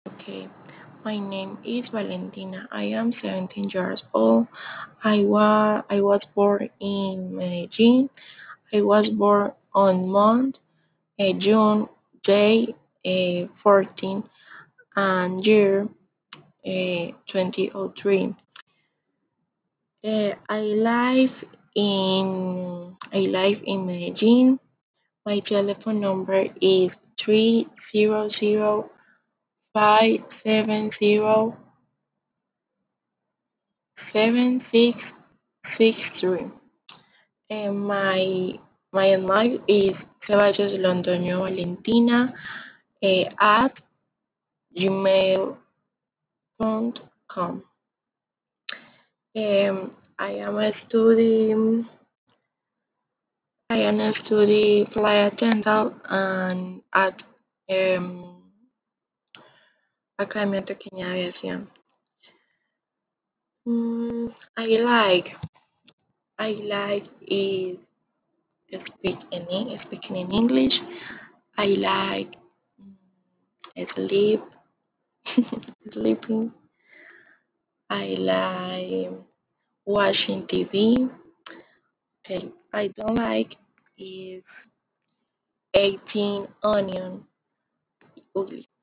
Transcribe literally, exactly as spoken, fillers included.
Okay, my name is Valentina. I am seventeen years old. I was I was born in Medellin. I was born on month uh, June day uh, fourteen and year uh, twenty oh three. Uh, I live in I live in Medellin. My telephone number is three zero zero five seven zero seven six six three. And my my email is Ceballos Londoño Valentina eh, at gmail dot com. Um, I am a study I am a study flight attendant and at um, Academia Pequeña de Aviación. Mm, I like I like is speak in speaking in English. I like mm, sleep sleeping. I like watching T V. Okay, I don't like is eighteen onion ugly.